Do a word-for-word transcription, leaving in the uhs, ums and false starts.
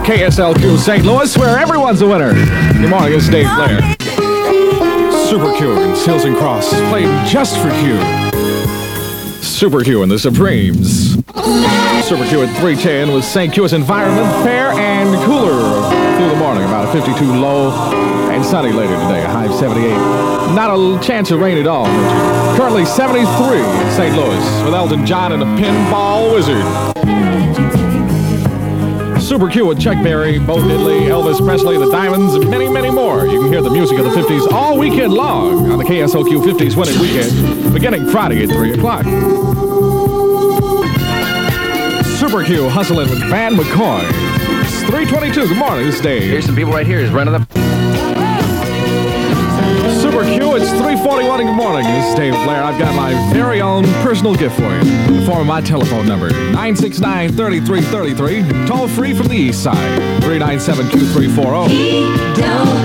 K S L Q Saint Louis, where everyone's a winner. Good morning, it's Dave Blair. Super Q and Seals and Cross played just for Q. Super Q and the Supremes. Super Q at three ten with Saint Louis environment, fair and cooler through the morning. About a fifty-two low and sunny later today, a high of seventy-eight. Not a chance of rain at all. Currently seventy-three in Saint Louis with Elton John and the Pinball Wizard. Super Q with Chuck Berry, Bo Diddley, Elvis Presley, the Diamonds, and many, many more. You can hear the music of the fifties all weekend long on the K S L Q fifties Winning Weekend, beginning Friday at three o'clock. Super Q hustling with Van McCoy. It's three twenty-two. Good morning, this is Dave. Here's some people right here. He's running up. Super Q, it's three forty-one. Good morning, this is Dave Blair. I've got my very own personal gift for you in the form of my telephone number, nine six nine, three three three three, toll free from the east side, three nine seven, two three four zero.